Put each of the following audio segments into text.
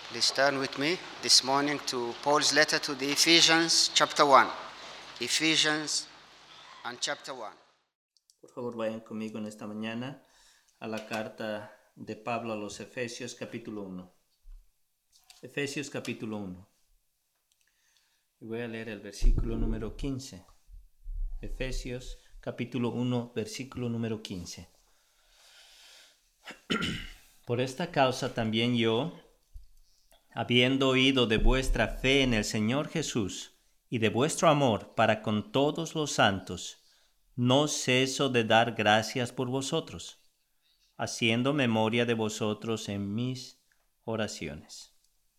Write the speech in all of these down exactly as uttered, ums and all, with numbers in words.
Please turn with me this morning to Paul's letter to the Ephesians chapter one. Ephesians and chapter one. Por favor, vayan conmigo en esta mañana a la carta de Pablo a los Efesios capítulo uno. Efesios capítulo uno. Y voy a leer el versículo número quince. Efesios capítulo uno, versículo número quince. Por esta causa también yo, habiendo oído de vuestra fe en el Señor Jesús y de vuestro amor para con todos los santos, no ceso de dar gracias por vosotros, haciendo memoria de vosotros en mis oraciones.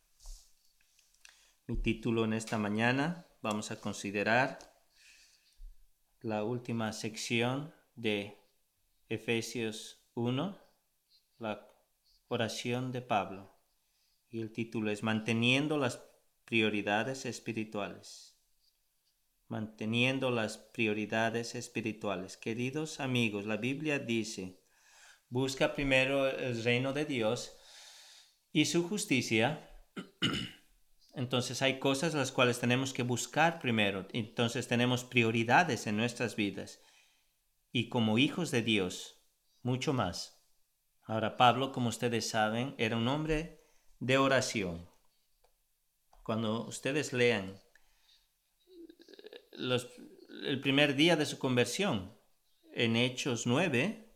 Mi título en esta mañana, vamos a considerar la última sección de Efesios uno, la oración de Pablo. Y el título es Manteniendo las prioridades espirituales. Manteniendo las prioridades espirituales. Queridos amigos, la Biblia dice, busca primero el reino de Dios y su justicia. Entonces hay cosas las cuales tenemos que buscar primero. Entonces tenemos prioridades en nuestras vidas. Y como hijos de Dios, mucho más. Ahora Pablo, como ustedes saben, era un hombre de oración. Cuando ustedes lean los, el primer día de su conversión, en Hechos nueve,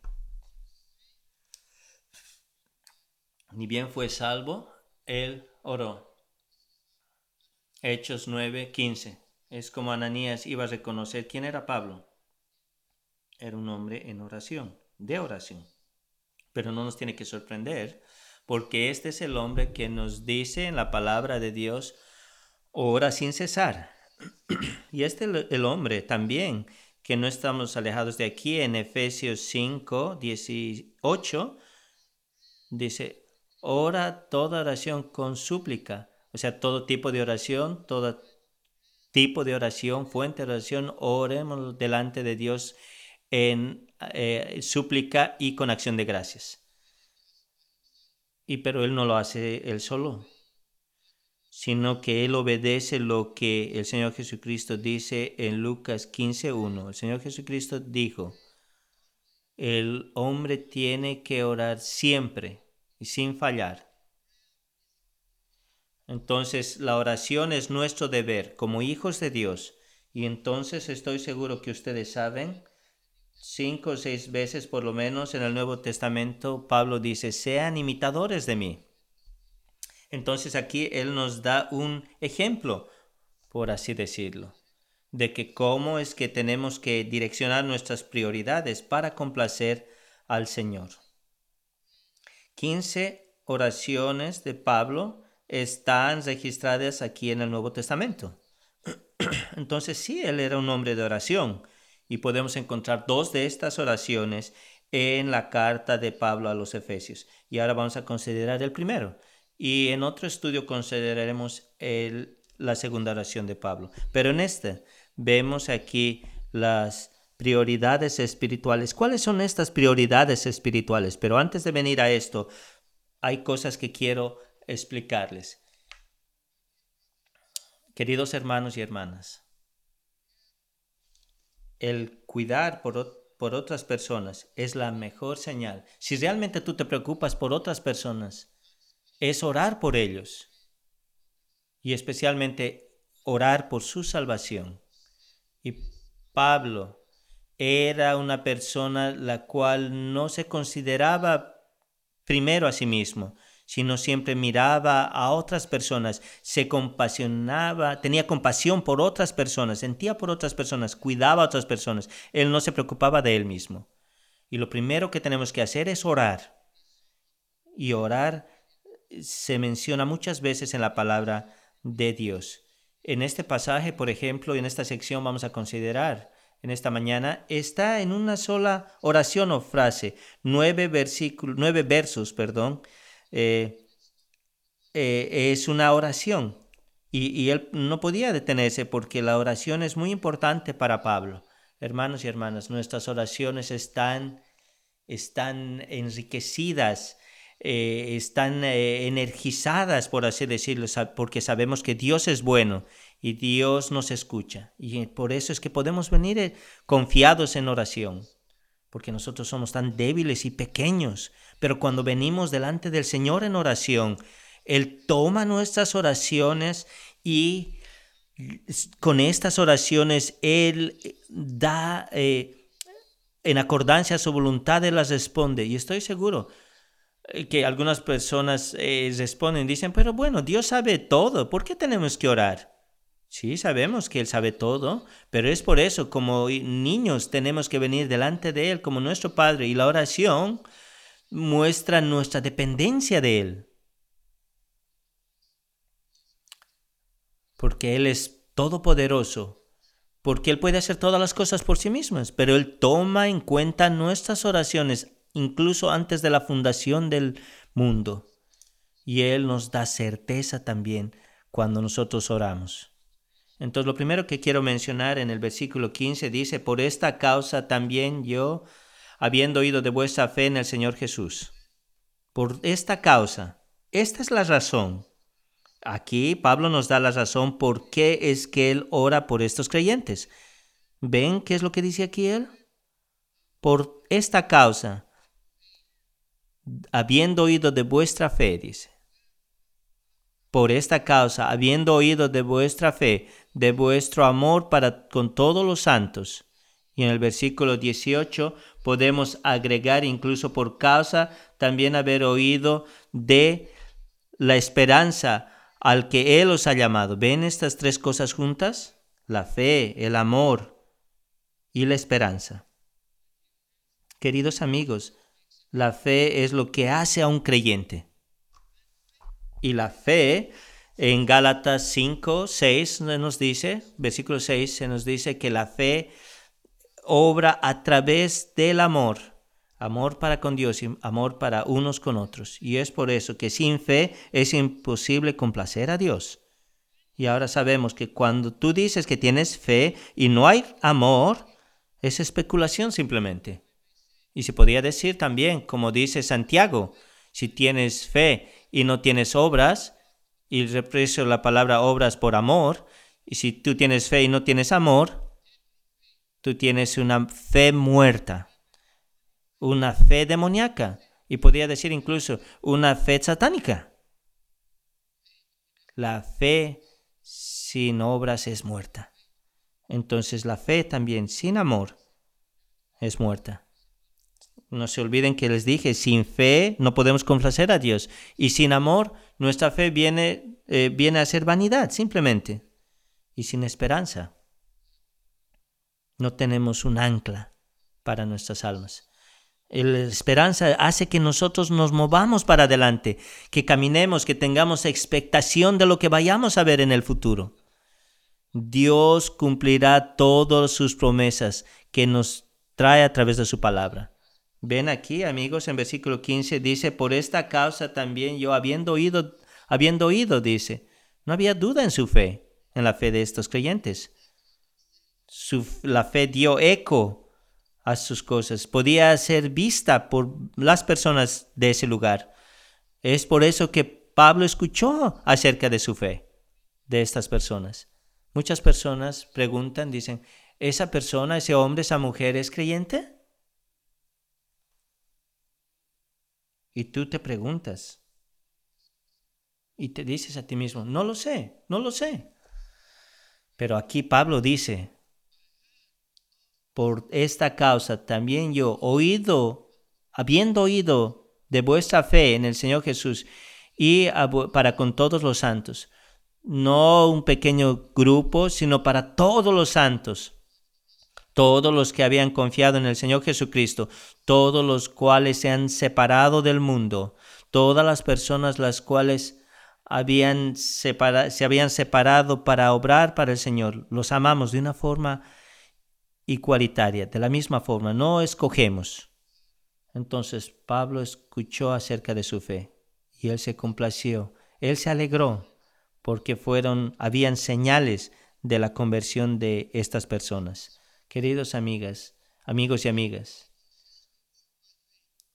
ni bien fue salvo, él oró. Hechos nueve, quince. Es como Ananías iba a reconocer quién era Pablo. Era un hombre en oración, de oración. Pero no nos tiene que sorprender, porque este es el hombre que nos dice en la palabra de Dios, ora sin cesar. Y este es el hombre también, que no estamos alejados de aquí, en Efesios cinco, dieciocho, dice, ora toda oración con súplica. O sea, todo tipo de oración, todo tipo de oración, fuente de oración, oremos delante de Dios en eh, súplica y con acción de gracias. Y pero él no lo hace él solo, sino que él obedece lo que el Señor Jesucristo dice en Lucas quince uno. El Señor Jesucristo dijo, el hombre tiene que orar siempre y sin fallar. Entonces la oración es nuestro deber como hijos de Dios. Y entonces estoy seguro que ustedes saben, cinco o seis veces por lo menos en el Nuevo Testamento, Pablo dice, sean imitadores de mí. Entonces aquí él nos da un ejemplo, por así decirlo, de que cómo es que tenemos que direccionar nuestras prioridades para complacer al Señor. quince oraciones de Pablo están registradas aquí en el Nuevo Testamento. Entonces sí, él era un hombre de oración. Y podemos encontrar dos de estas oraciones en la carta de Pablo a los Efesios. Y ahora vamos a considerar el primero. Y en otro estudio consideraremos el, la segunda oración de Pablo. Pero en este vemos aquí las prioridades espirituales. ¿Cuáles son estas prioridades espirituales? Pero antes de venir a esto, hay cosas que quiero explicarles. Queridos hermanos y hermanas, el cuidar por, por otras personas es la mejor señal. Si realmente tú te preocupas por otras personas, es orar por ellos y especialmente orar por su salvación. Y Pablo era una persona la cual no se consideraba primero a sí mismo, sino siempre miraba a otras personas, se compasionaba, tenía compasión por otras personas, sentía por otras personas, cuidaba a otras personas. Él no se preocupaba de él mismo. Y lo primero que tenemos que hacer es orar. Y orar se menciona muchas veces en la palabra de Dios. En este pasaje, por ejemplo, en esta sección vamos a considerar en esta mañana, está en una sola oración o frase, nueve, versículos, nueve versos, perdón, Eh, eh, es una oración y, y él no podía detenerse porque la oración es muy importante para Pablo. Hermanos y hermanas, nuestras oraciones están, están enriquecidas eh, están eh, energizadas, por así decirlo, porque sabemos que Dios es bueno y Dios nos escucha. Y por eso es que podemos venir eh, confiados en oración, porque nosotros somos tan débiles y pequeños. Pero cuando venimos delante del Señor en oración, Él toma nuestras oraciones y con estas oraciones Él da, eh, en acordancia a su voluntad, Él las responde. Y estoy seguro que algunas personas eh, responden, dicen, pero bueno, Dios sabe todo, ¿por qué tenemos que orar? Sí, sabemos que Él sabe todo, pero es por eso, como niños, tenemos que venir delante de Él como nuestro Padre, y la oración muestra nuestra dependencia de Él. Porque Él es todopoderoso, porque Él puede hacer todas las cosas por sí mismo, pero Él toma en cuenta nuestras oraciones, incluso antes de la fundación del mundo. Y Él nos da certeza también cuando nosotros oramos. Entonces, lo primero que quiero mencionar en el versículo quince dice, por esta causa también yo, habiendo oído de vuestra fe en el Señor Jesús. Por esta causa, esta es la razón. Aquí Pablo nos da la razón por qué es que él ora por estos creyentes. ¿Ven qué es lo que dice aquí él? Por esta causa, habiendo oído de vuestra fe, dice. Por esta causa, habiendo oído de vuestra fe, de vuestro amor para con todos los santos. Y en el versículo dieciocho podemos agregar incluso por causa también haber oído de la esperanza al que Él os ha llamado. ¿Ven estas tres cosas juntas? La fe, el amor y la esperanza. Queridos amigos, la fe es lo que hace a un creyente. Y la fe, en Gálatas cinco, seis nos dice, versículo seis, se nos dice que la fe obra a través del amor. Amor para con Dios y amor para unos con otros. Y es por eso que sin fe es imposible complacer a Dios. Y ahora sabemos que cuando tú dices que tienes fe y no hay amor, es especulación simplemente. Y se podría decir también, como dice Santiago, si tienes fe y no tienes obras, y reprecio la palabra obras por amor, y si tú tienes fe y no tienes amor, tú tienes una fe muerta. Una fe demoníaca, y podría decir incluso una fe satánica. La fe sin obras es muerta. Entonces la fe también sin amor es muerta. No se olviden que les dije, sin fe no podemos complacer a Dios, y sin amor nuestra fe viene, eh, viene a ser vanidad simplemente, y sin esperanza no tenemos un ancla para nuestras almas. La esperanza hace que nosotros nos movamos para adelante, que caminemos, que tengamos expectación de lo que vayamos a ver en el futuro. Dios cumplirá todas sus promesas que nos trae a través de su palabra. Ven aquí, amigos, en versículo quince dice, por esta causa también yo, habiendo oído, habiendo oído, dice, no había duda en su fe, en la fe de estos creyentes. Su, la fe dio eco a sus cosas, podía ser vista por las personas de ese lugar. Es por eso que Pablo escuchó acerca de su fe, de estas personas. Muchas personas preguntan, dicen, ¿esa persona, ese hombre, esa mujer es creyente? Y tú te preguntas y te dices a ti mismo, no lo sé, no lo sé. Pero aquí Pablo dice, por esta causa también yo, oído, habiendo oído de vuestra fe en el Señor Jesús y para con todos los santos, no un pequeño grupo, sino para todos los santos, todos los que habían confiado en el Señor Jesucristo, todos los cuales se han separado del mundo, todas las personas las cuales habían separa- se habían separado para obrar para el Señor, los amamos de una forma igualitaria, de la misma forma, no escogemos. Entonces Pablo escuchó acerca de su fe y él se complació, él se alegró porque fueron, habían señales de la conversión de estas personas. Queridos amigas, amigos y amigas,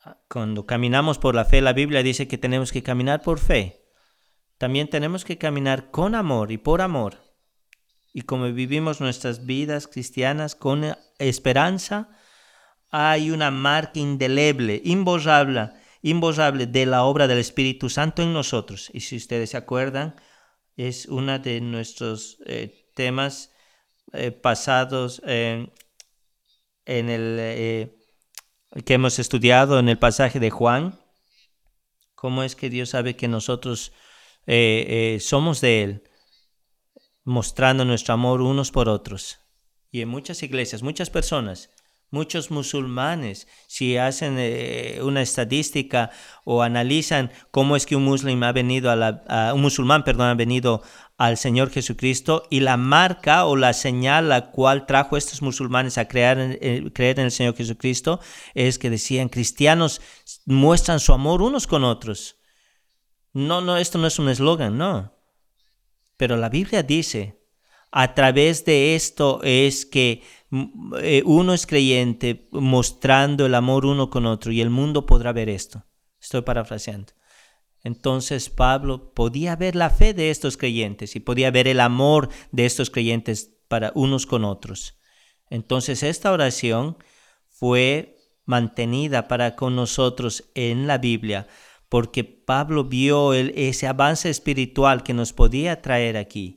Cuando caminamos por la fe, la Biblia dice que tenemos que caminar por fe. También tenemos que caminar con amor y por amor. Y como vivimos nuestras vidas cristianas con esperanza, hay una marca indeleble, imborrable, imborrable de la obra del Espíritu Santo en nosotros. Y si ustedes se acuerdan, es uno de nuestros eh, temas eh, pasados eh, en el... Eh, que hemos estudiado en el pasaje de Juan, cómo es que Dios sabe que nosotros eh, eh, somos de Él, mostrando nuestro amor unos por otros. Y en muchas iglesias, muchas personas, muchos musulmanes, si hacen eh, una estadística o analizan cómo es que un musulmán ha venido a la, a, un musulmán, perdón, ha venido al Señor Jesucristo, y la marca o la señal la cual trajo a estos musulmanes a creer, eh, creer en el Señor Jesucristo es que decían, cristianos muestran su amor unos con otros. No, no, esto no es un eslogan, no. Pero la Biblia dice, a través de esto es que eh, uno es creyente mostrando el amor uno con otro, y el mundo podrá ver esto. Estoy parafraseando. Entonces Pablo podía ver la fe de estos creyentes y podía ver el amor de estos creyentes para unos con otros. Entonces esta oración fue mantenida para con nosotros en la Biblia porque Pablo vio el, ese avance espiritual que nos podía traer aquí.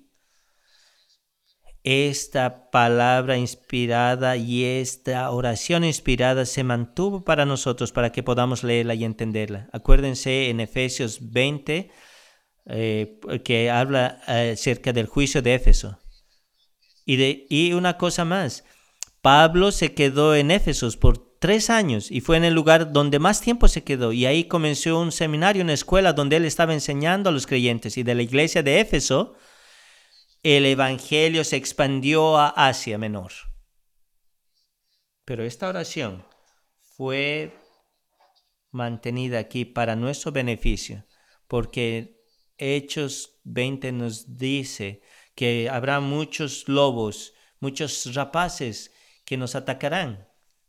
Esta palabra inspirada y esta oración inspirada se mantuvo para nosotros para que podamos leerla y entenderla. Acuérdense en Efesios veinte eh, que habla eh, acerca del juicio de Éfeso. Y, de, y una cosa más, Pablo se quedó en Éfeso por tres años y fue en el lugar donde más tiempo se quedó. Y ahí comenzó un seminario, una escuela donde él estaba enseñando a los creyentes. Y de la iglesia de Éfeso, el evangelio se expandió a Asia Menor. Pero esta oración fue mantenida aquí para nuestro beneficio, porque Hechos veinte nos dice que habrá muchos lobos, muchos rapaces que nos atacarán.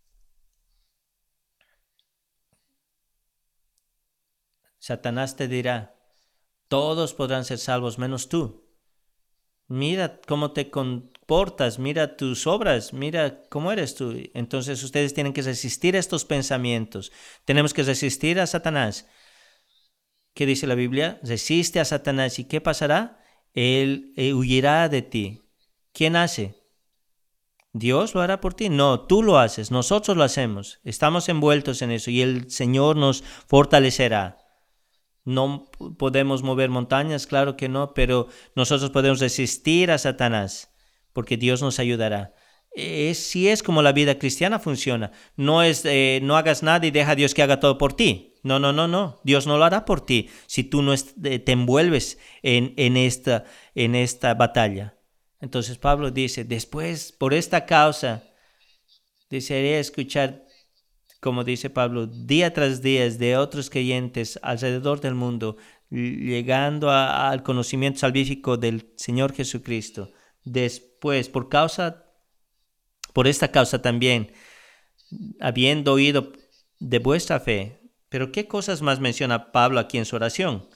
Satanás te dirá, todos podrán ser salvos menos tú. Mira cómo te comportas, mira tus obras, mira cómo eres tú. Entonces ustedes tienen que resistir estos pensamientos. Tenemos que resistir a Satanás. ¿Qué dice la Biblia? Resiste a Satanás. ¿Y qué pasará? Él eh, huirá de ti. ¿Quién hace? ¿Dios lo hará por ti? No, tú lo haces, nosotros lo hacemos. Estamos envueltos en eso y el Señor nos fortalecerá. No podemos mover montañas, claro que no, pero nosotros podemos resistir a Satanás, porque Dios nos ayudará. Es, si es como la vida cristiana funciona, no es eh, no hagas nada y deja a Dios que haga todo por ti. No, no, no, no. Dios no lo hará por ti si tú no es, eh, te envuelves en, en, esta, en esta batalla. Entonces Pablo dice, después, por esta causa, desearía escuchar, como dice Pablo, día tras día de otros creyentes alrededor del mundo, llegando a, al conocimiento salvífico del Señor Jesucristo. Después, por causa, por esta causa también, habiendo oído de vuestra fe. Pero ¿qué cosas más menciona Pablo aquí en su oración?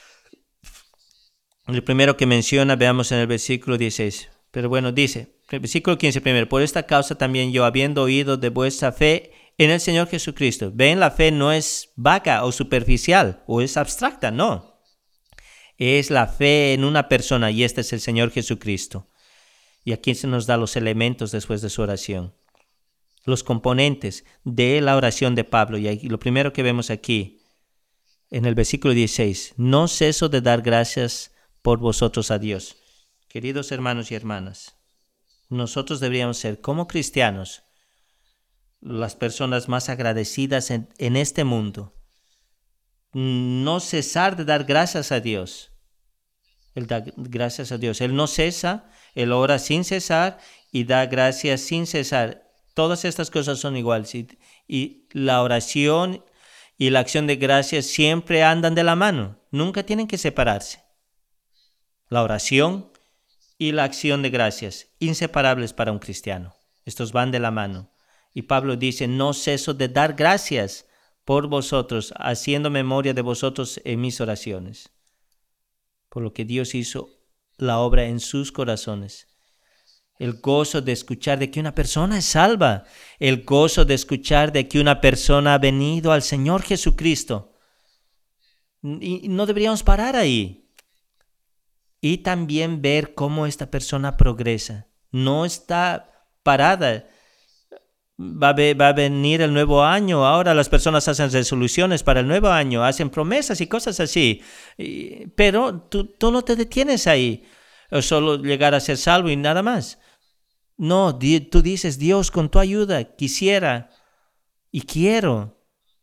El primero que menciona, veamos en el versículo dieciséis. Pero bueno, dice, el versículo quince primero, por esta causa también yo, habiendo oído de vuestra fe en el Señor Jesucristo. Ven, la fe no es vaga o superficial o es abstracta, no. Es la fe en una persona y este es el Señor Jesucristo. Y aquí se nos da los elementos después de su oración. Los componentes de la oración de Pablo. Y aquí, lo primero que vemos aquí en el versículo dieciséis. No ceso de dar gracias por vosotros a Dios. Queridos hermanos y hermanas, nosotros deberíamos ser como cristianos las personas más agradecidas en, en este mundo. No cesar de dar gracias a Dios. Él da gracias a Dios. Él no cesa, Él ora sin cesar y da gracias sin cesar. Todas estas cosas son iguales. Y, y la oración y la acción de gracias siempre andan de la mano. Nunca tienen que separarse. La oración y la acción de gracias, inseparables para un cristiano. Estos van de la mano. Y Pablo dice, no ceso de dar gracias por vosotros, haciendo memoria de vosotros en mis oraciones. Por lo que Dios hizo la obra en sus corazones. El gozo de escuchar de que una persona es salva. El gozo de escuchar de que una persona ha venido al Señor Jesucristo. Y no deberíamos parar ahí. Y también ver cómo esta persona progresa. No está parada. Va a, ve- va a venir el nuevo año. Ahora las personas hacen resoluciones para el nuevo año. Hacen promesas y cosas así. Y- pero tú, tú no te detienes ahí. O solo llegar a ser salvo y nada más. No, di- tú dices, Dios, con tu ayuda quisiera y quiero.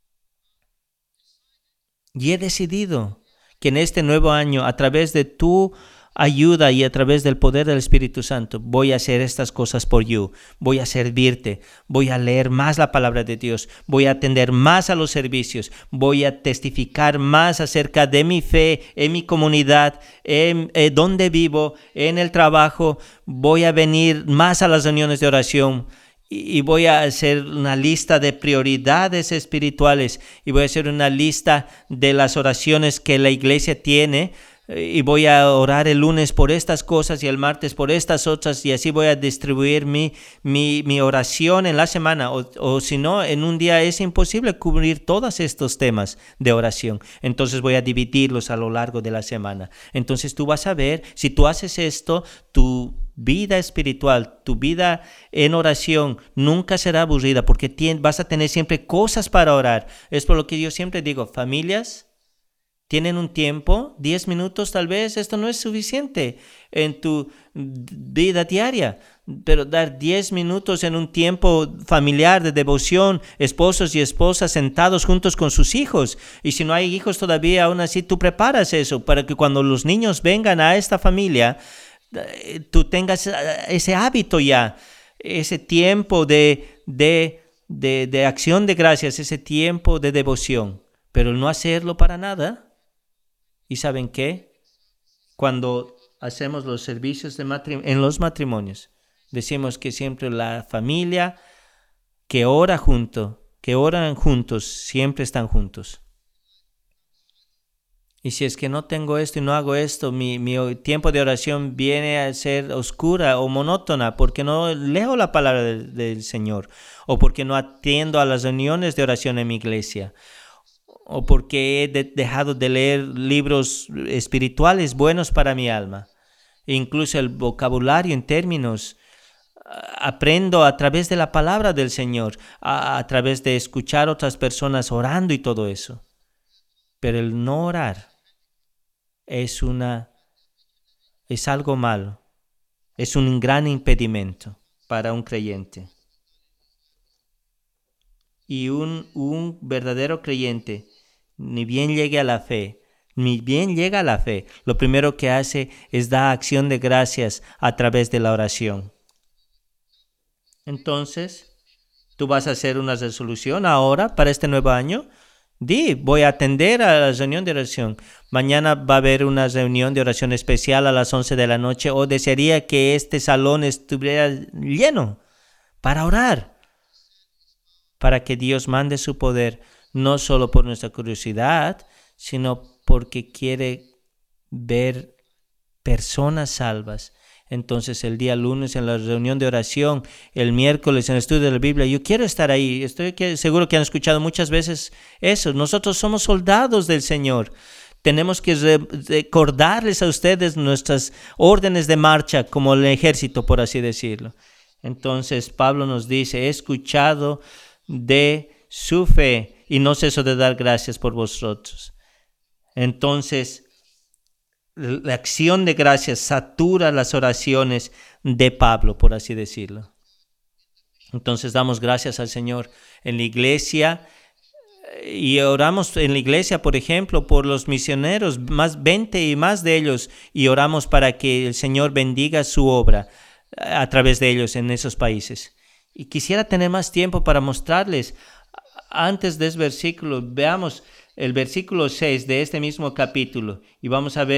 Y he decidido que en este nuevo año, a través de tu ayuda y a través del poder del Espíritu Santo, voy a hacer estas cosas por you. Voy a servirte, voy a leer más la palabra de Dios, voy a atender más a los servicios, voy a testificar más acerca de mi fe en mi comunidad, en, en donde vivo, en el trabajo. Voy a venir más a las reuniones de oración. Y voy a hacer una lista de prioridades espirituales y voy a hacer una lista de las oraciones que la iglesia tiene y voy a orar el lunes por estas cosas y el martes por estas otras y así voy a distribuir mi, mi, mi oración en la semana o, o si no, en un día es imposible cubrir todos estos temas de oración. Entonces voy a dividirlos a lo largo de la semana. Entonces tú vas a ver, si tú haces esto, tu vida espiritual, tu vida en oración nunca será aburrida porque tien, vas a tener siempre cosas para orar. Es por lo que yo siempre digo, familias, tienen un tiempo, diez minutos tal vez, esto no es suficiente en tu vida diaria, pero dar diez minutos en un tiempo familiar de devoción, esposos y esposas sentados juntos con sus hijos. Y si no hay hijos todavía, aún así tú preparas eso para que cuando los niños vengan a esta familia, tú tengas ese hábito ya, ese tiempo de, de, de, de acción de gracias, ese tiempo de devoción, pero no hacerlo para nada. ¿Y saben qué? Cuando hacemos los servicios de matrim- en los matrimonios, decimos que siempre la familia que ora junto, que oran juntos, siempre están juntos. Y si es que no tengo esto y no hago esto, mi, mi tiempo de oración viene a ser oscura o monótona porque no leo la palabra del, del Señor o porque no atiendo a las reuniones de oración en mi iglesia o porque he de, dejado de leer libros espirituales buenos para mi alma. E incluso el vocabulario en términos aprendo a través de la palabra del Señor, a, a través de escuchar otras personas orando y todo eso. Pero el no orar es una es algo malo, es un gran impedimento para un creyente. Y un, un verdadero creyente, ni bien llegue a la fe, ni bien llega a la fe, lo primero que hace es dar acción de gracias a través de la oración. Entonces, ¿tú vas a hacer una resolución ahora para este nuevo año? Di, voy a atender a la reunión de oración. Mañana va a haber una reunión de oración especial a las once de la noche o desearía que este salón estuviera lleno para orar, para que Dios mande su poder, no solo por nuestra curiosidad, sino porque quiere ver personas salvas. Entonces el día lunes en la reunión de oración, el miércoles en el estudio de la Biblia, yo quiero estar ahí. Estoy seguro que han escuchado muchas veces eso. Nosotros somos soldados del Señor. Tenemos que recordarles a ustedes nuestras órdenes de marcha como el ejército, por así decirlo. Entonces Pablo nos dice, he escuchado de su fe y no ceso de dar gracias por vosotros. Entonces, la acción de gracias satura las oraciones de Pablo, por así decirlo. Entonces damos gracias al Señor en la iglesia y oramos en la iglesia, por ejemplo, por los misioneros, más veinte y más de ellos, y oramos para que el Señor bendiga su obra a través de ellos en esos países. Y quisiera tener más tiempo para mostrarles, antes de ese versículo, veamos el versículo seis de este mismo capítulo y vamos a ver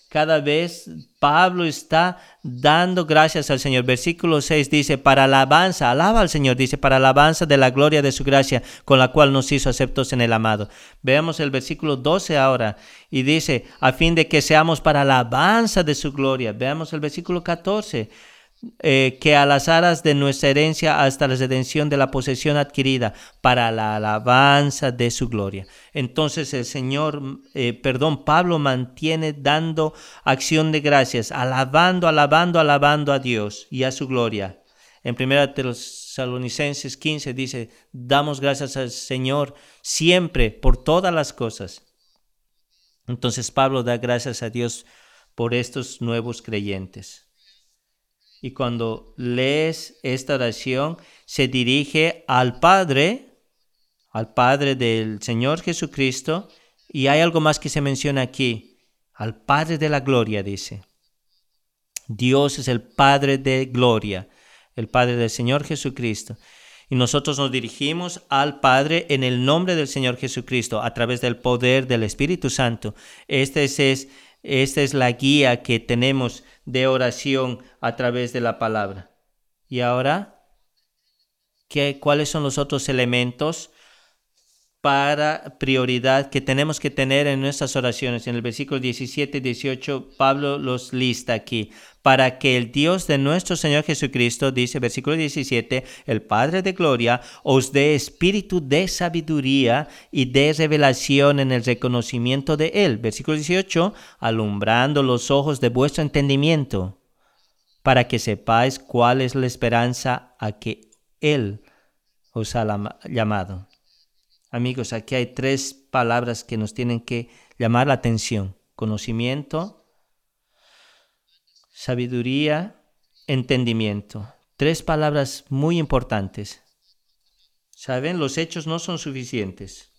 cada vez Pablo está dando gracias al Señor. Versículo seis dice, para alabanza, alaba al Señor, dice, para alabanza de la gloria de su gracia, con la cual nos hizo aceptos en el amado. Veamos el versículo doce ahora, y dice, a fin de que seamos para alabanza de su gloria. Veamos el versículo catorce. Eh, que a las aras de nuestra herencia hasta la redención de la posesión adquirida para la alabanza de su gloria. Entonces el Señor, eh, perdón, Pablo mantiene dando acción de gracias, alabando, alabando, alabando a Dios y a su gloria. En primera Tesalonicenses quince dice, damos gracias al Señor siempre por todas las cosas. Entonces Pablo da gracias a Dios por estos nuevos creyentes. Y cuando lees esta oración, se dirige al Padre, al Padre del Señor Jesucristo, y hay algo más que se menciona aquí, al Padre de la gloria, dice. Dios es el Padre de gloria, el Padre del Señor Jesucristo. Y nosotros nos dirigimos al Padre en el nombre del Señor Jesucristo, a través del poder del Espíritu Santo. Este es... Esta es la guía que tenemos de oración a través de la palabra. Y ahora, ¿qué, ¿cuáles son los otros elementos para prioridad que tenemos que tener en nuestras oraciones? En el versículo diecisiete y dieciocho, Pablo los lista aquí. Para que el Dios de nuestro Señor Jesucristo, dice versículo diecisiete, el Padre de gloria, os dé espíritu de sabiduría y de revelación en el reconocimiento de Él. Versículo dieciocho, alumbrando los ojos de vuestro entendimiento, para que sepáis cuál es la esperanza a que Él os ha llamado. Amigos, aquí hay tres palabras que nos tienen que llamar la atención. Conocimiento, sabiduría, entendimiento. Tres palabras muy importantes. ¿Saben? Los hechos no son suficientes.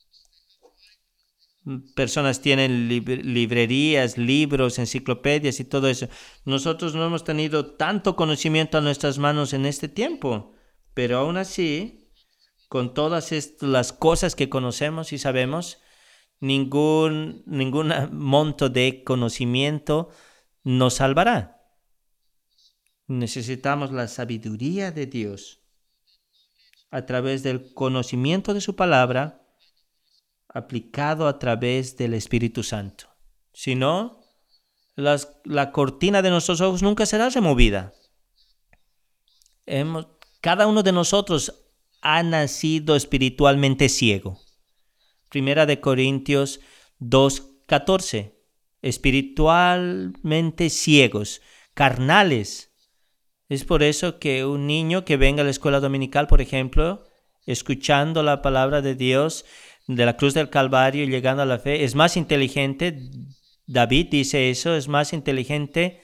Personas tienen lib- librerías, libros, enciclopedias y todo eso. Nosotros no hemos tenido tanto conocimiento a nuestras manos en este tiempo, pero aún así, con todas estas, las cosas que conocemos y sabemos, ningún, ningún monto de conocimiento nos salvará. Necesitamos la sabiduría de Dios a través del conocimiento de su palabra, aplicado a través del Espíritu Santo. Si no, las, la cortina de nuestros ojos nunca será removida. Hemos, cada uno de nosotros ha nacido espiritualmente ciego. Primera de Corintios dos catorce. Espiritualmente ciegos, carnales. Es por eso que un niño que venga a la escuela dominical, por ejemplo, escuchando la palabra de Dios, de la cruz del Calvario y llegando a la fe, es más inteligente. David dice eso, es más inteligente.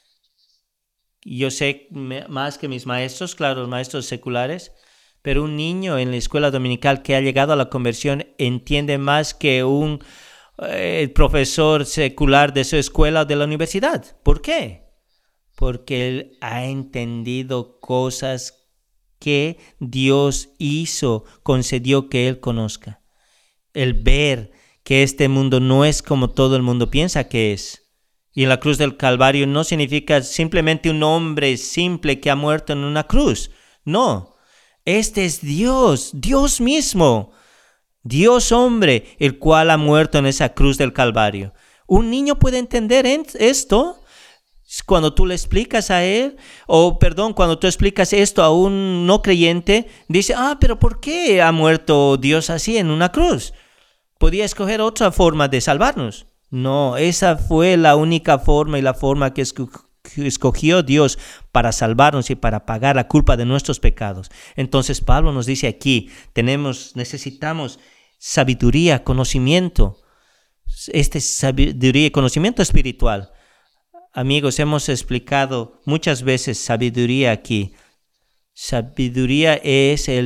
Yo sé más que mis maestros, claro, los maestros seculares, pero un niño en la escuela dominical que ha llegado a la conversión entiende más que un el profesor secular de su escuela o de la universidad. ¿Por qué? Porque él ha entendido cosas que Dios hizo, concedió que él conozca. El ver que este mundo no es como todo el mundo piensa que es. Y en la cruz del Calvario no significa simplemente un hombre simple que ha muerto en una cruz. No, este es Dios, Dios mismo. Dios hombre, el cual ha muerto en esa cruz del Calvario. Un niño puede entender esto cuando tú le explicas a él, o perdón, cuando tú explicas esto a un no creyente, dice, ah, pero ¿por qué ha muerto Dios así en una cruz? ¿Podía escoger otra forma de salvarnos? No, esa fue la única forma y la forma que escogió. que escogió Dios para salvarnos y para pagar la culpa de nuestros pecados. Entonces Pablo nos dice aquí, tenemos, necesitamos sabiduría, conocimiento, este sabiduría y conocimiento espiritual. Amigos, hemos explicado muchas veces sabiduría aquí. Sabiduría es el,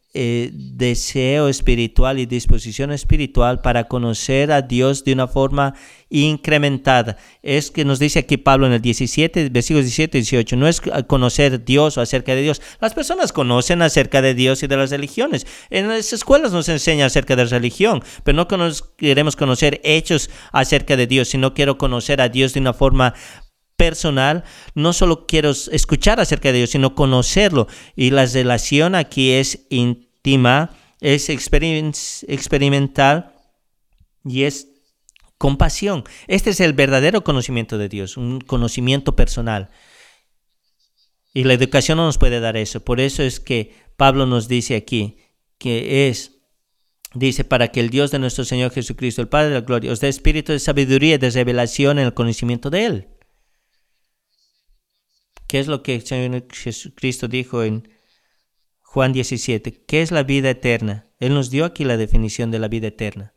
eh, deseo espiritual y disposición espiritual para conocer a Dios de una forma incrementada. Es que nos dice aquí Pablo en el diecisiete, versículos diecisiete y dieciocho, no es conocer a Dios o acerca de Dios. Las personas conocen acerca de Dios y de las religiones. En las escuelas nos enseñan acerca de la religión, pero no cono- queremos conocer hechos acerca de Dios, sino quiero conocer a Dios de una forma personal. No solo quiero escuchar acerca de Dios, sino conocerlo. Y la relación aquí es íntima, es experien- experimental y es compasión. Este es el verdadero conocimiento de Dios, un conocimiento personal. Y la educación no nos puede dar eso. Por eso es que Pablo nos dice aquí que es, dice, para que el Dios de nuestro Señor Jesucristo, el Padre de la gloria, os dé espíritu de sabiduría y de revelación en el conocimiento de Él. ¿Qué es lo que el Señor Jesucristo dijo en Juan diecisiete? ¿Qué es la vida eterna? Él nos dio aquí la definición de la vida eterna.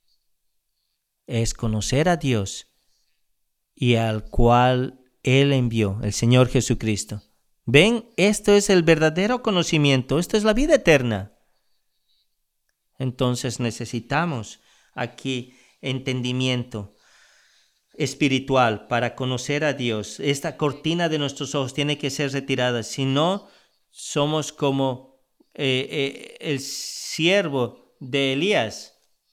Es conocer a Dios y al cual Él envió, el Señor Jesucristo. ¿Ven? Esto es el verdadero conocimiento. Esto es la vida eterna. Entonces necesitamos aquí entendimiento espiritual para conocer a Dios. Esta cortina de nuestros ojos tiene que ser retirada. Si no, somos como eh, eh, el siervo de Elías.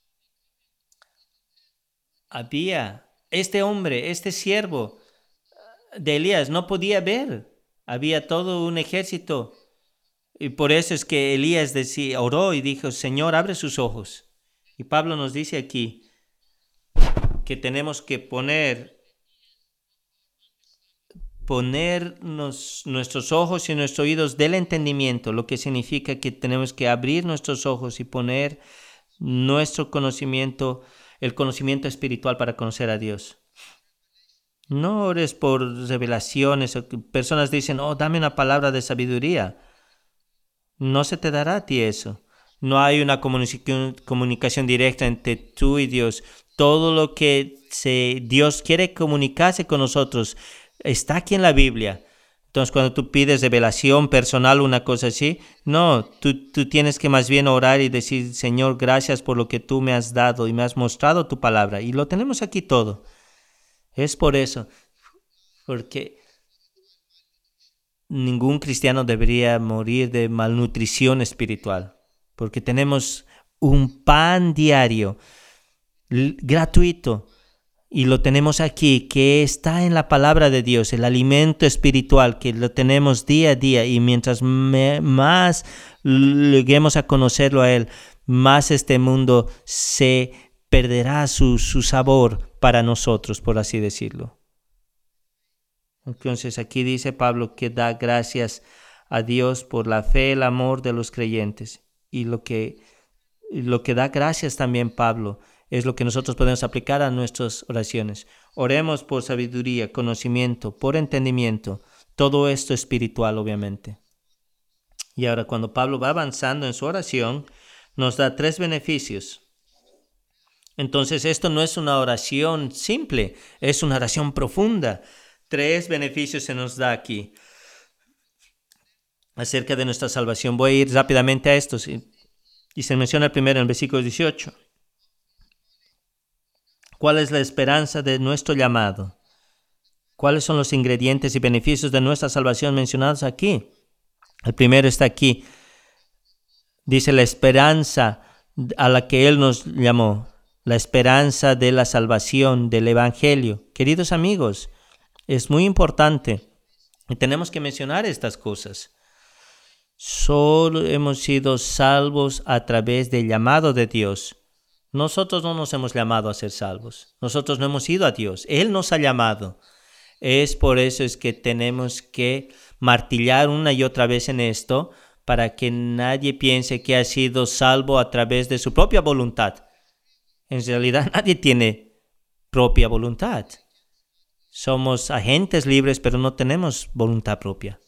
Había este hombre, este siervo de Elías, no podía ver. Había todo un ejército. Y por eso es que Elías decía, oró y dijo, Señor, abre sus ojos. Y Pablo nos dice aquí que tenemos que poner, ponernos nuestros ojos y nuestros oídos del entendimiento, lo que significa que tenemos que abrir nuestros ojos y poner nuestro conocimiento, el conocimiento espiritual para conocer a Dios. No ores por revelaciones. Personas dicen, oh, dame una palabra de sabiduría. No se te dará a ti eso. No hay una comunicación, comunicación directa entre tú y Dios. Todo lo que se, Dios quiere comunicarse con nosotros está aquí en la Biblia. Entonces, cuando tú pides revelación personal, una cosa así, no, tú, tú tienes que más bien orar y decir, Señor, gracias por lo que tú me has dado y me has mostrado tu palabra. Y lo tenemos aquí todo. Es por eso, porque ningún cristiano debería morir de malnutrición espiritual, porque tenemos un pan diario gratuito y lo tenemos aquí, que está en la palabra de Dios, el alimento espiritual que lo tenemos día a día, y mientras me, más lleguemos a conocerlo a Él, más este mundo se perderá su, su sabor para nosotros, por así decirlo. Entonces aquí dice Pablo que da gracias a Dios por la fe, el amor de los creyentes, y lo que, lo que da gracias también Pablo es lo que nosotros podemos aplicar a nuestras oraciones. Oremos por sabiduría, conocimiento, por entendimiento, todo esto espiritual, obviamente. Y ahora, cuando Pablo va avanzando en su oración, nos da tres beneficios. Entonces, esto no es una oración simple, es una oración profunda. Tres beneficios se nos da aquí acerca de nuestra salvación. Voy a ir rápidamente a estos. Y se menciona el primero en el versículo dieciocho. ¿Cuál es la esperanza de nuestro llamado? ¿Cuáles son los ingredientes y beneficios de nuestra salvación mencionados aquí? El primero está aquí. Dice la esperanza a la que Él nos llamó. La esperanza de la salvación, del Evangelio. Queridos amigos, es muy importante y tenemos que mencionar estas cosas. Solo hemos sido salvos a través del llamado de Dios. Nosotros no nos hemos llamado a ser salvos. Nosotros no hemos ido a Dios. Él nos ha llamado. Es por eso es que tenemos que martillar una y otra vez en esto para que nadie piense que ha sido salvo a través de su propia voluntad. En realidad nadie tiene propia voluntad. Somos agentes libres, pero no tenemos voluntad propia.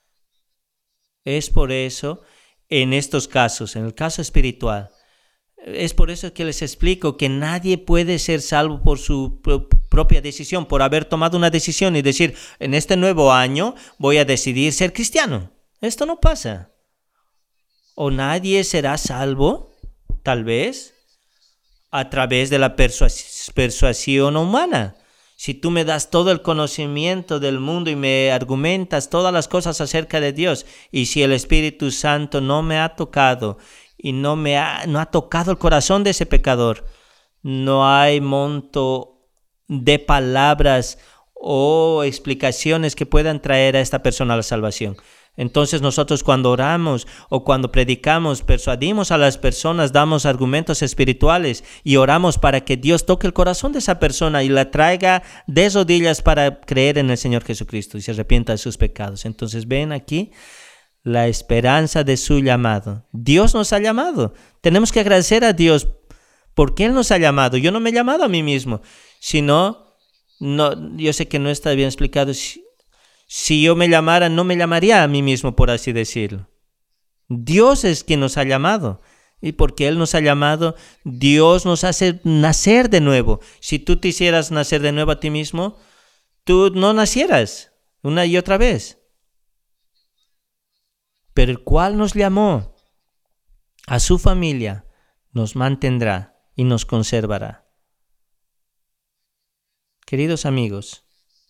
Es por eso, en estos casos, en el caso espiritual, es por eso que les explico que nadie puede ser salvo por su pro- propia decisión, por haber tomado una decisión y decir, en este nuevo año voy a decidir ser cristiano. Esto no pasa. ¿O nadie será salvo? Tal vez a través de la persuas- persuasión humana. Si tú me das todo el conocimiento del mundo y me argumentas todas las cosas acerca de Dios, y si el Espíritu Santo no me ha tocado y no me ha, no ha tocado el corazón de ese pecador, no hay monto de palabras o explicaciones que puedan traer a esta persona a la salvación. Entonces nosotros cuando oramos o cuando predicamos, persuadimos a las personas, damos argumentos espirituales y oramos para que Dios toque el corazón de esa persona y la traiga de rodillas para creer en el Señor Jesucristo y se arrepienta de sus pecados. Entonces ven aquí la esperanza de su llamado. Dios nos ha llamado. Tenemos que agradecer a Dios porque Él nos ha llamado. Yo no me he llamado a mí mismo, sino, no, yo sé que no está bien explicado. Si, si yo me llamara, no me llamaría a mí mismo, por así decirlo. Dios es quien nos ha llamado. Y porque Él nos ha llamado, Dios nos hace nacer de nuevo. Si tú te hicieras nacer de nuevo a ti mismo, tú no nacieras una y otra vez. Pero el cual nos llamó a su familia, nos mantendrá y nos conservará. Queridos amigos,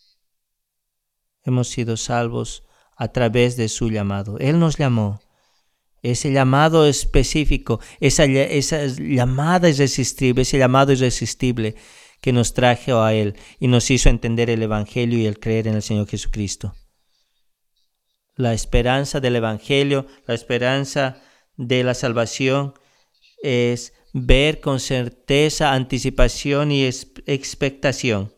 hemos sido salvos a través de su llamado. Él nos llamó. Ese llamado específico, esa, esa llamada irresistible, ese llamado irresistible que nos trajo a Él y nos hizo entender el Evangelio y el creer en el Señor Jesucristo. La esperanza del Evangelio, la esperanza de la salvación es ver con certeza, anticipación y expectación.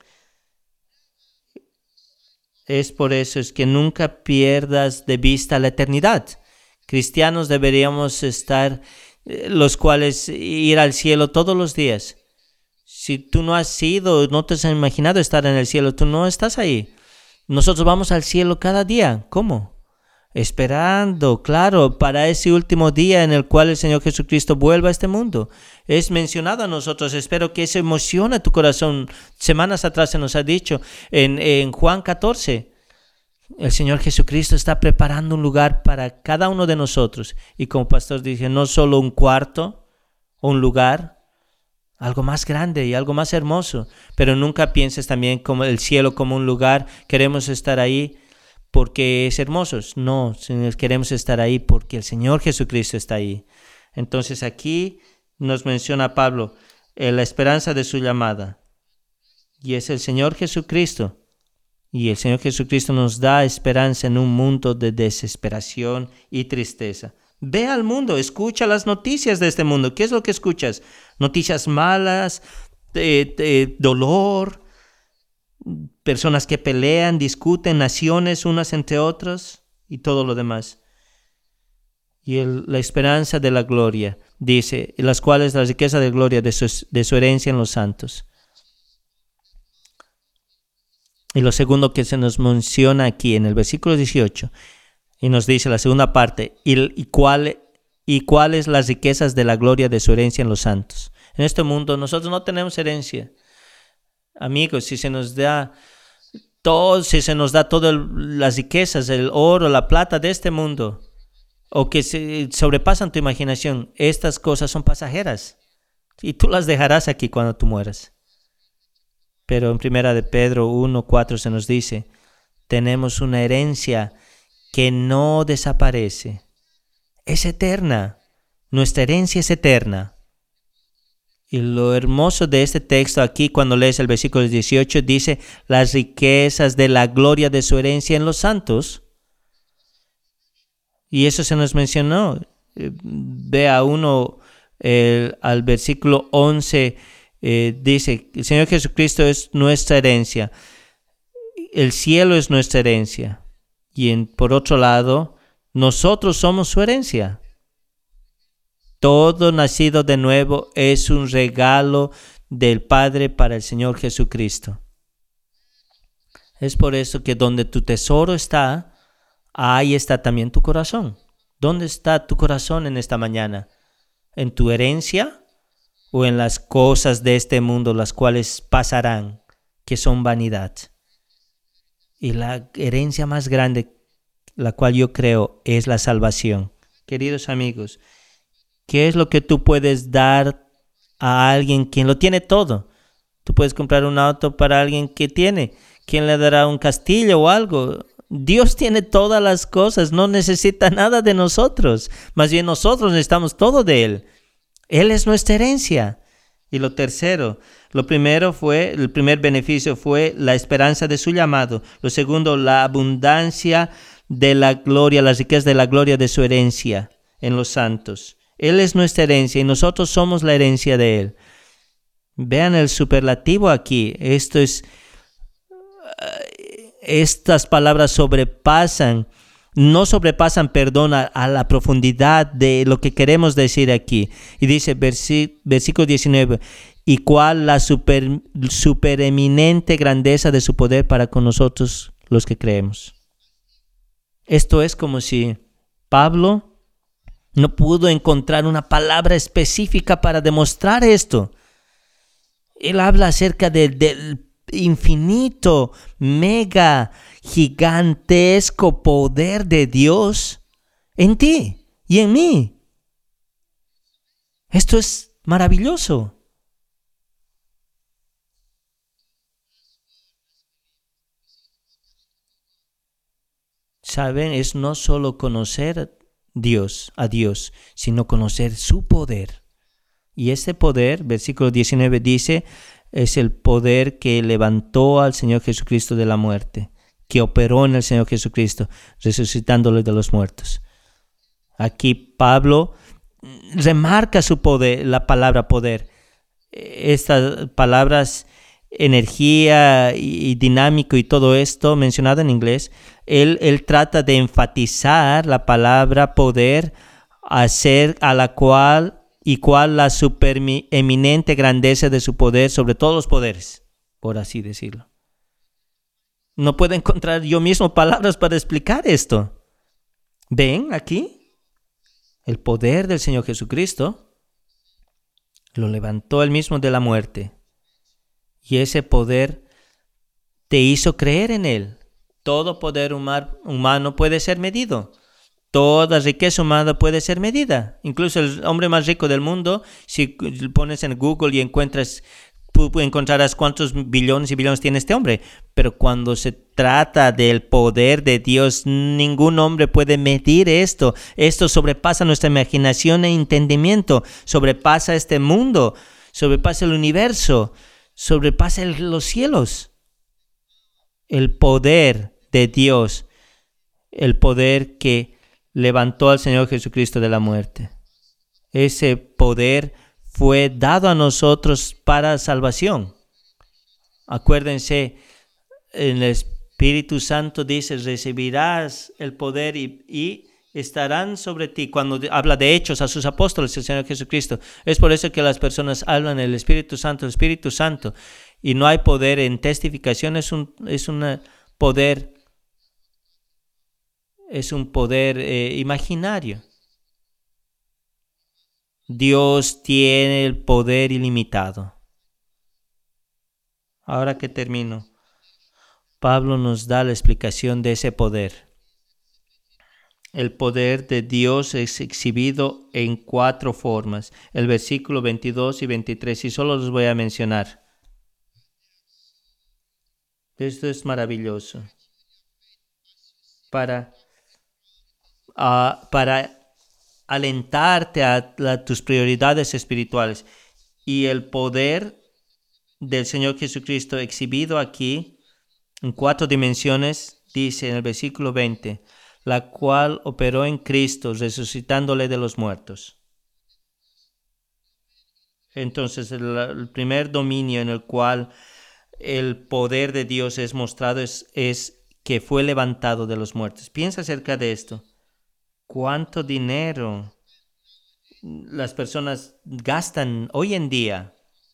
Es por eso es que nunca pierdas de vista la eternidad. Cristianos deberíamos estar, los cuales ir al cielo todos los días. Si tú no has sido, no te has imaginado estar en el cielo, tú no estás ahí. Nosotros vamos al cielo cada día. ¿Cómo? Esperando, claro, para ese último día en el cual el Señor Jesucristo vuelva a este mundo. Es mencionado a nosotros, espero que eso emocione tu corazón. Semanas atrás se nos ha dicho en, en Juan catorce, el Señor Jesucristo está preparando un lugar para cada uno de nosotros. Y como pastor dije, no solo un cuarto o un lugar, algo más grande y algo más hermoso. Pero nunca pienses también como el cielo como un lugar, queremos estar ahí porque es hermoso. No, queremos estar ahí porque el Señor Jesucristo está ahí. Entonces aquí nos menciona Pablo eh, la esperanza de su llamada. Y es el Señor Jesucristo. Y el Señor Jesucristo nos da esperanza en un mundo de desesperación y tristeza. Ve al mundo, escucha las noticias de este mundo. ¿Qué es lo que escuchas? Noticias malas, de, de dolor, personas que pelean, discuten, naciones unas entre otras y todo lo demás. Y el, la esperanza de la gloria, dice, las cuales la riqueza de gloria de su, de su herencia en los santos. Y lo segundo que se nos menciona aquí en el versículo dieciocho, y nos dice la segunda parte, y, y, cuál, y cuáles las riquezas de la gloria de su herencia en los santos. En este mundo nosotros no tenemos herencia. Amigos, si se nos da todo, si se nos da todas las riquezas, el oro, la plata de este mundo, o que se sobrepasan tu imaginación, estas cosas son pasajeras y tú las dejarás aquí cuando tú mueras. Pero en primera de Pedro uno cuatro se nos dice, tenemos una herencia que no desaparece, es eterna, nuestra herencia es eterna. Y lo hermoso de este texto aquí, cuando lees el versículo dieciocho, dice, las riquezas de la gloria de su herencia en los santos. Y eso se nos mencionó. Ve a uno, eh, al versículo once, eh, dice, el Señor Jesucristo es nuestra herencia. El cielo es nuestra herencia. Y en, por otro lado, nosotros somos su herencia. Todo nacido de nuevo es un regalo del Padre para el Señor Jesucristo. Es por eso que donde tu tesoro está, ahí está también tu corazón. ¿Dónde está tu corazón en esta mañana? ¿En tu herencia o en las cosas de este mundo, las cuales pasarán, que son vanidad? Y la herencia más grande, la cual yo creo, es la salvación. queridos amigos, ¿qué es lo que tú puedes dar a alguien quien lo tiene todo? Tú puedes comprar un auto para alguien que tiene. ¿Quién le dará un castillo o algo? Dios tiene todas las cosas, no necesita nada de nosotros. Más bien nosotros necesitamos todo de Él. Él es nuestra herencia. Y lo tercero, lo primero fue, el primer beneficio fue la esperanza de su llamado. Lo segundo, la abundancia de la gloria, las riquezas de la gloria de su herencia en los santos. Él es nuestra herencia y nosotros somos la herencia de Él. Vean el superlativo aquí. Esto es, estas palabras sobrepasan, no sobrepasan, perdón, a, a la profundidad de lo que queremos decir aquí. Y dice, versi, versículo diecinueve, y cuál la super, supereminente grandeza de su poder para con nosotros los que creemos. Esto es como si Pablo no pudo encontrar una palabra específica para demostrar esto. Él habla acerca de, del infinito, mega, gigantesco poder de Dios en ti y en mí. Esto es maravilloso. Saben, es no solo conocer Dios, a Dios, sino conocer su poder. Y ese poder, versículo diecinueve dice, es el poder que levantó al Señor Jesucristo de la muerte, que operó en el Señor Jesucristo, resucitándolo de los muertos. Aquí Pablo remarca su poder, la palabra poder. Estas palabras, energía y, y dinámico y todo esto mencionado en inglés, él, él trata de enfatizar la palabra poder, hacer a la cual y cuál la supereminente grandeza de su poder sobre todos los poderes, por así decirlo. No puedo encontrar yo mismo palabras para explicar esto. ¿Ven aquí? El poder del Señor Jesucristo lo levantó él mismo de la muerte. Y ese poder te hizo creer en Él. Todo poder humano puede ser medido. Toda riqueza humana puede ser medida. Incluso el hombre más rico del mundo, si pones en Google y encuentras, encontrarás cuántos billones y billones tiene este hombre. Pero cuando se trata del poder de Dios, ningún hombre puede medir esto. Esto sobrepasa nuestra imaginación e entendimiento. Sobrepasa este mundo. Sobrepasa el universo. Sobrepasa el, los cielos. El poder de Dios. El poder que levantó al Señor Jesucristo de la muerte. Ese poder fue dado a nosotros para salvación. Acuérdense, el Espíritu Santo dice, recibirás el poder y, y estarán sobre ti. Cuando habla de hechos a sus apóstoles, el Señor Jesucristo. Es por eso que las personas hablan el Espíritu Santo, el Espíritu Santo. Y no hay poder en testificación, es un, es un poder Es un poder eh, imaginario. Dios tiene el poder ilimitado. Ahora que termino, Pablo nos da la explicación de ese poder. El poder de Dios es exhibido en cuatro formas. El versículo veintidós y veintitrés, y solo los voy a mencionar. Esto es maravilloso. Para... Uh, para alentarte a, a tus prioridades espirituales. Y el poder del Señor Jesucristo exhibido aquí en cuatro dimensiones, dice en el versículo veinte, la cual operó en Cristo, resucitándole de los muertos. Entonces, el, el primer dominio en el cual el poder de Dios es mostrado es, es que fue levantado de los muertos. Piensa acerca de esto. ¿Cuánto dinero las personas gastan hoy en día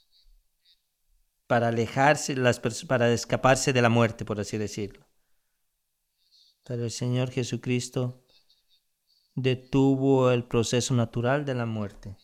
para alejarse, las para escaparse de la muerte, por así decirlo? Pero el Señor Jesucristo detuvo el proceso natural de la muerte.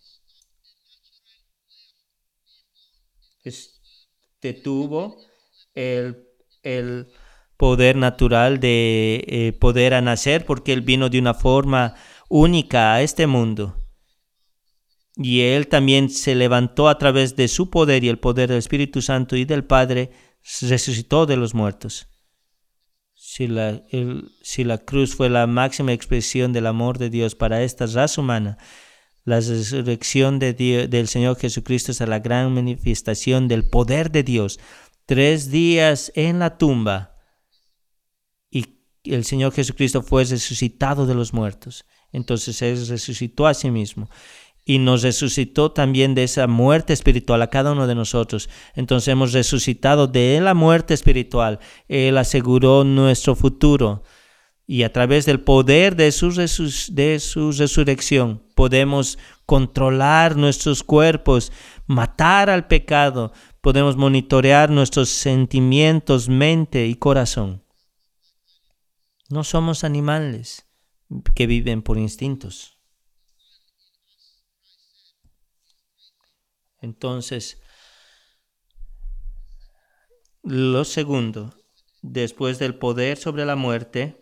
Es, detuvo el, el poder natural de eh, poder a nacer, porque Él vino de una forma única a este mundo. Y Él también se levantó a través de su poder y el poder del Espíritu Santo y del Padre, resucitó de los muertos. Si la, el, si la cruz fue la máxima expresión del amor de Dios para esta raza humana, la resurrección de Dios, del Señor Jesucristo es la gran manifestación del poder de Dios. Tres días en la tumba y el Señor Jesucristo fue resucitado de los muertos. Entonces Él resucitó a sí mismo y nos resucitó también de esa muerte espiritual a cada uno de nosotros. Entonces hemos resucitado de la muerte espiritual. Él aseguró nuestro futuro. Y a través del poder de su, resu- de su resurrección podemos controlar nuestros cuerpos, matar al pecado, podemos monitorear nuestros sentimientos, mente y corazón. No somos animales que viven por instintos. Entonces, lo segundo, después del poder sobre la muerte,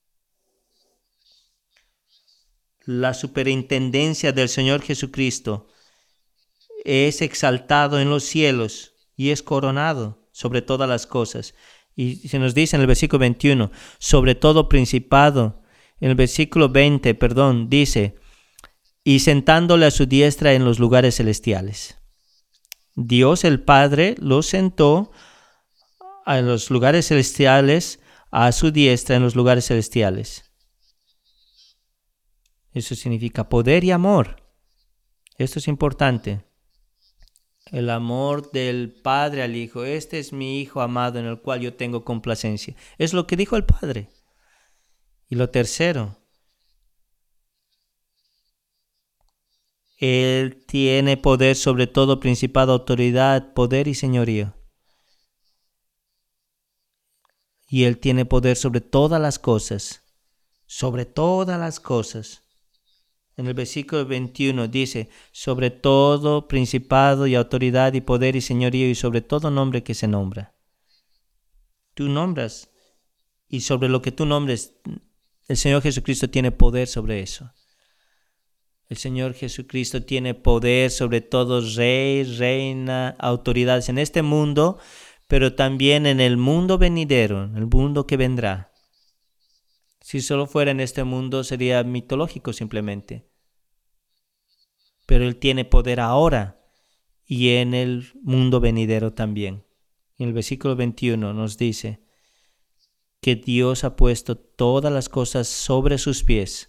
la superintendencia del Señor Jesucristo es exaltado en los cielos y es coronado sobre todas las cosas. Y se nos dice en el versículo veintiuno, sobre todo principado. En el versículo veinte, perdón, dice, y sentándole a su diestra en los lugares celestiales. Dios el Padre lo sentó en los lugares celestiales, a su diestra en los lugares celestiales. Eso significa poder y amor. Esto es importante. El amor del Padre al Hijo. Este es mi Hijo amado en el cual yo tengo complacencia. Es lo que dijo el Padre. Y lo tercero, Él tiene poder sobre todo principado, autoridad, poder y señorío. Y Él tiene poder sobre todas las cosas. Sobre todas las cosas. En el versículo veintiuno dice, sobre todo principado y autoridad y poder y señorío y sobre todo nombre que se nombra. Tú nombras y sobre lo que tú nombres, el Señor Jesucristo tiene poder sobre eso. El Señor Jesucristo tiene poder sobre todo rey, reina, autoridades en este mundo, pero también en el mundo venidero, en el mundo que vendrá. Si solo fuera en este mundo sería mitológico simplemente. Pero Él tiene poder ahora y en el mundo venidero también. En el versículo veintiuno nos dice que Dios ha puesto todas las cosas sobre sus pies.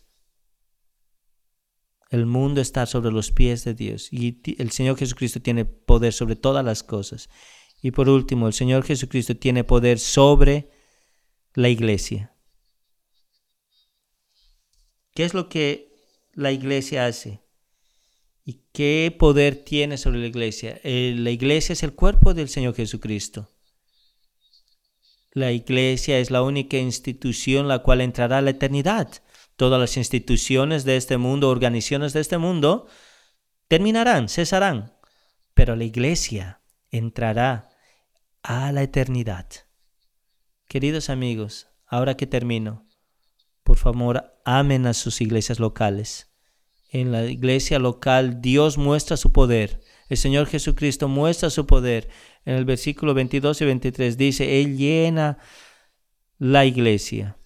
El mundo está sobre los pies de Dios y el Señor Jesucristo tiene poder sobre todas las cosas. Y por último, el Señor Jesucristo tiene poder sobre la iglesia. ¿Qué es lo que la iglesia hace? ¿Y qué poder tiene sobre la iglesia? Eh, la iglesia es el cuerpo del Señor Jesucristo. La iglesia es la única institución la cual entrará a la eternidad. Todas las instituciones de este mundo, organizaciones de este mundo, terminarán, cesarán. Pero la iglesia entrará a la eternidad. Queridos amigos, ahora que termino, por favor, amen a sus iglesias locales. En la iglesia local, Dios muestra su poder. El Señor Jesucristo muestra su poder. En el versículo veintidós y veintitrés dice, Él llena la iglesia.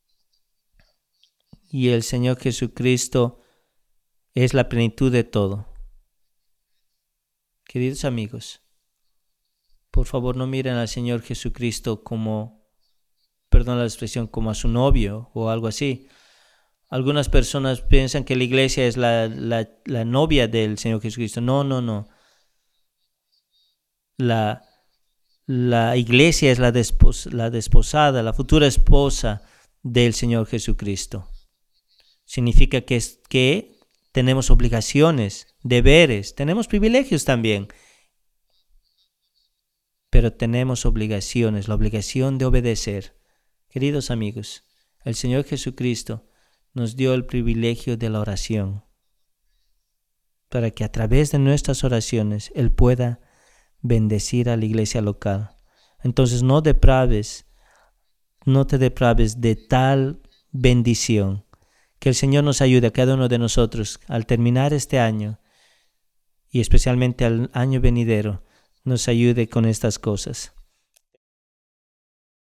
Y el Señor Jesucristo es la plenitud de todo. Queridos amigos, por favor no miren al Señor Jesucristo como, perdón la expresión, como a su novio o algo así. Algunas personas piensan que la iglesia es la, la, la novia del Señor Jesucristo. No, no, no. La, la iglesia es la, despos, la desposada, la futura esposa del Señor Jesucristo. Significa que, es, que tenemos obligaciones, deberes, tenemos privilegios también. Pero tenemos obligaciones, la obligación de obedecer. Queridos amigos, el Señor Jesucristo nos dio el privilegio de la oración para que a través de nuestras oraciones Él pueda bendecir a la iglesia local. Entonces no depraves, no te depraves de tal bendición Que el Señor nos ayude a cada uno de nosotros al terminar este año y especialmente al año venidero, nos ayude con estas cosas.